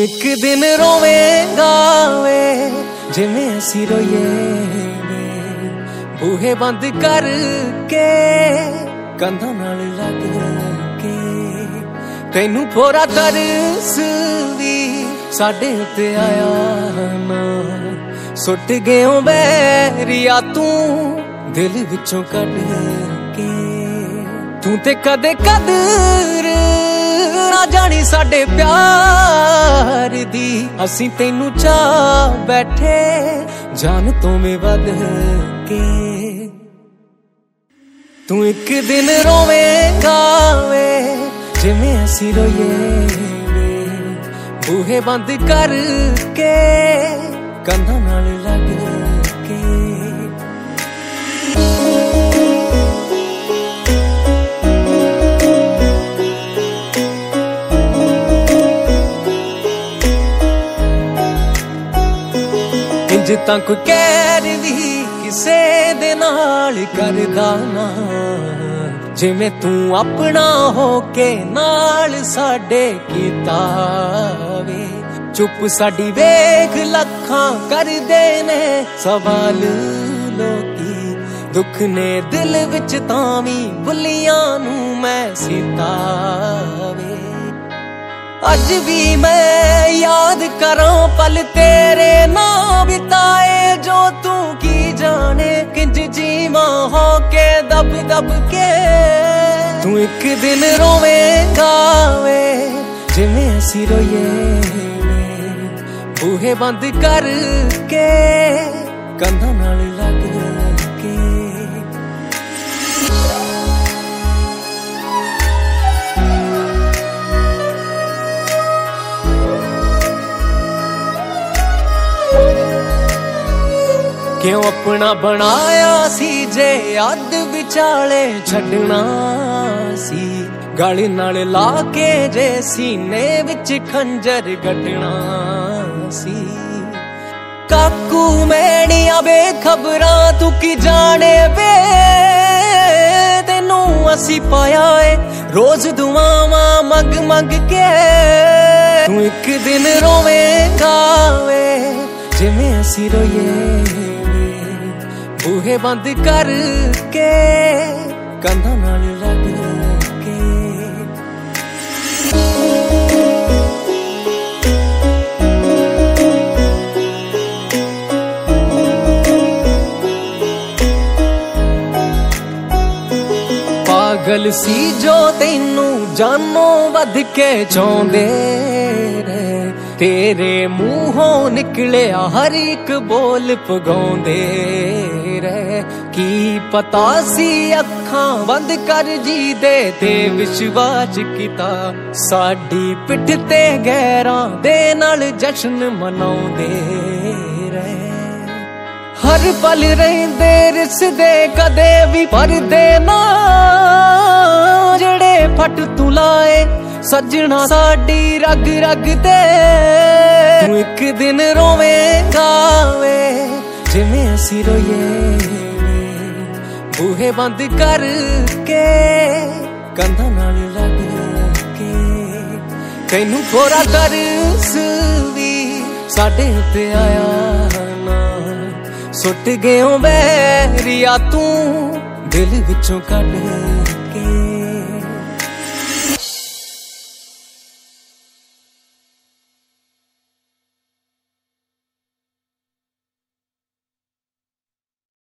एक दिन रोवेगा वे जिवें असीं रोईए वे, बूहे बंद करके कंधां नाल लग के। तैनू थोड़ा तरस भी साडे उत्ते आया ना, सुट गयो बैरिया तू दिल विचों कढ के। तू ते कदे कदर ना जानी साडे प्यार दी, असीं तैनू चाह बैठे जान तो में वध के। तू एक दिन रोवेगा वे जिवें असीं रोईए वे, बूहे बंद करके कंधां नाल लग के। इंज तां कोई कैर भी किसे दे नाल करदा ना, जिवें तू अपना होके नाल साडे कीता वे। चुप साडी वेख लखां करदे ने सवाल लोकी, दुख ने दिल विच तां वी भुलियां नू मैं सीता वे। अज भी मैं याद करां पल तेरे नाल बिताए, जो तू की जाने किंज जीवा हो के दब दब के। तू एक दिन रोवेगा वे जिवें असीं रोईए वे, बूहे बंद करके कंधां नाल लग के। क्यों अपना बनाया सी जे अध विचाले छड्डना सी, गल नाल ला के जे सीने विच खंजर गड्डना सी। काकू मैणिया बेखबरां तू की जाने वे, तेनू असी पाया है रोज दुआवां मंग मंग के। तू एक दिन रोवेगा वे जिवें असीं रोईए, बूहे बंद करके कंधां नाल लग के। पागल सी जो तैनू जानों वध के चाहुंदे रहे, तेरे मूहों निकलिया हर एक बोल पगाउंदे रहे। की पता सी अखां बंद कर जी दे ते विश्वास किता, साडी पिठ ते गैरां दे नाल जश्न मनाउंदे रहे। हर पल रहिंदे रिसदे कदे भी परदे ना, जेड़े फट तू लाए सजना साडी रग रग दे। तू एक दिन रोवेगा वे जिवें असीं रोईए वे, बूहे बंद करके कंधां नाल लग के। तैनू थोड़ा तरस भी साडे उत्ते आया ना, सुट गयो बैरिया तू दिल विचों कढ